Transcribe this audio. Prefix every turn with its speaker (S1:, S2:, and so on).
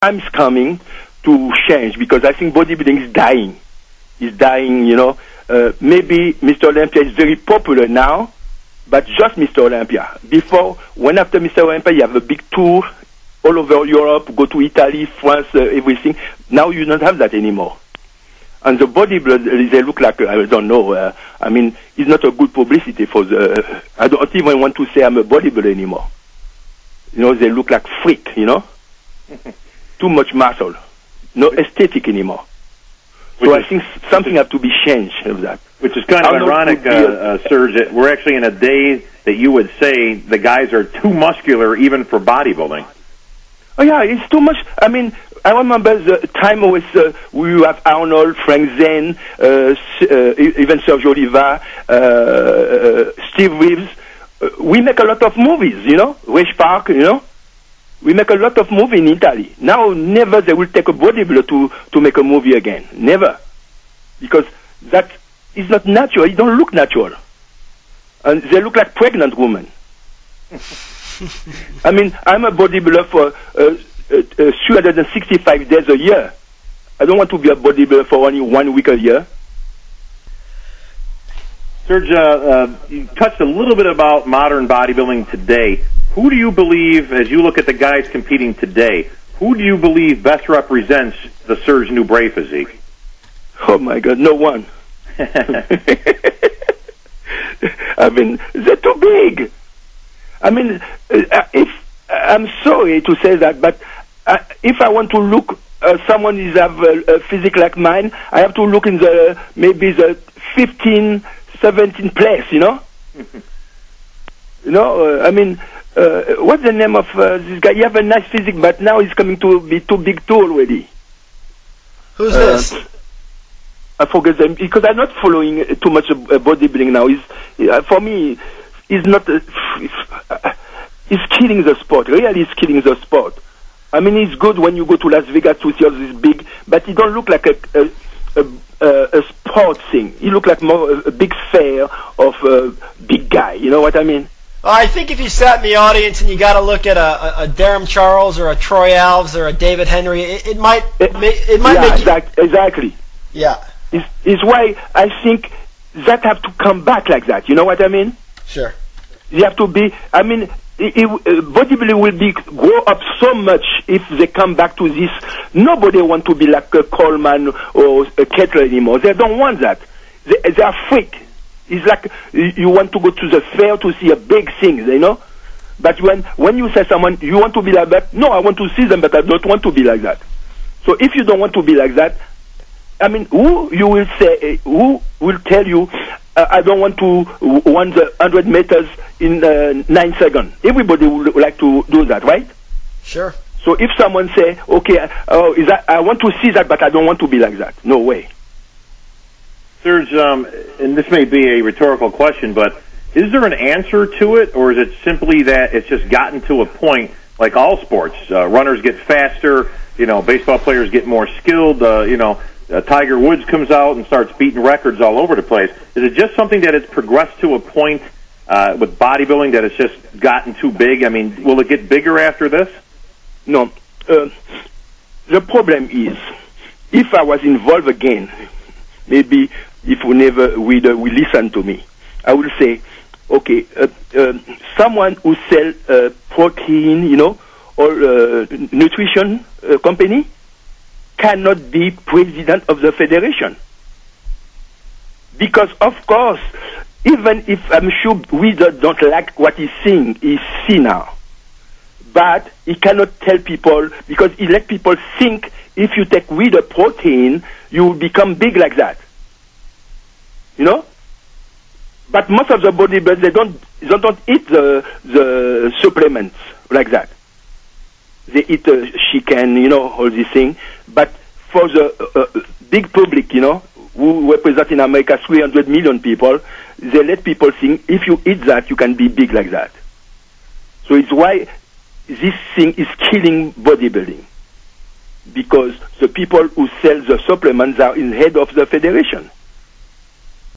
S1: time's coming to change because I think bodybuilding is dying. It's dying, maybe Mr. Olympia is very popular now, but just Mr. Olympia. Before, after Mr. Olympia, you have a big tour all over Europe, go to Italy, France, everything. Now you don't have that anymore. And the bodybuilders, they look like, I don't know, it's not a good publicity for I don't even want to say I'm a bodybuilder anymore. They look like freak, Too much muscle. No aesthetic anymore. So I think something has to be changed of that.
S2: Which is kind of ironic, Serge, that we're actually in a day that you would say the guys are too muscular even for bodybuilding.
S1: Oh, yeah, it's too much. I remember the time with we have Arnold, Frank Zane, even Sergio Oliva, Steve Reeves. We make a lot of movies, Rich Park, We make a lot of movies in Italy. Now, never they will take a bodybuilder to make a movie again. Never. Because that is not natural. It don't look natural. And they look like pregnant women. I'm a bodybuilder for 365 days a year. I don't want to be a bodybuilder for only 1 week a year.
S2: Serge, you touched a little bit about modern bodybuilding today. Who do you believe, as you look at the guys competing today, who do you believe best represents the Serge Nubret physique?
S1: Oh, my God, no one. They're too big. If I'm sorry to say that, but if I want to look someone who have a physique like mine, I have to look in maybe the 15, 17 place, what's the name of this guy? You have a nice physique, but now he's coming to be too big too already.
S3: Who's this?
S1: I forget them because I'm not following too much bodybuilding now. For me, it's not. It's killing the sport. Really, it's killing the sport. It's good when you go to Las Vegas to see all this big, but it don't look like a sport thing. It look like more a big fair of a big guy. You know what I mean?
S3: Well, I think if you sat in the audience and you got to look at a Derham Charles or a Troy Alves or a David Henry, it might make
S1: exactly.
S3: Yeah.
S1: It's why I think that have to come back like that. You know what I mean?
S3: Sure.
S1: They have to be. Bodybuilding will grow up so much if they come back to this. Nobody want to be like a Coleman or a Kettler anymore. They don't want that. They are freak. It's like you want to go to the fair to see a big thing, But when you say someone, you want to be like that, no, I want to see them, but I don't want to be like that. So if you don't want to be like that, who will tell you, I don't want to run the 100 meters in 9 seconds? Everybody would like to do that, right?
S3: Sure.
S1: So if someone say, okay, I want to see that, but I don't want to be like that. No way.
S2: Serge, and this may be a rhetorical question, but is there an answer to it, or is it simply that it's just gotten to a point, like all sports, runners get faster, baseball players get more skilled, Tiger Woods comes out and starts beating records all over the place. Is it just something that it's progressed to a point with bodybuilding that it's just gotten too big? Will it get bigger after this?
S1: No. The problem is, if I was involved again, maybe if we never will listen to me, I will say, okay, someone who sells protein, or nutrition company cannot be president of the federation. Because, of course, even if I'm sure we don't like what he's seeing, he see now. But he cannot tell people, because he let people think if you take with a protein, you will become big like that. But most of the bodybuilders, they don't eat the supplements like that. They eat chicken, all these things. But for the big public, who represent in America 300 million people, they let people think if you eat that, you can be big like that. So it's why this thing is killing bodybuilding. Because the people who sell the supplements are in head of the federation.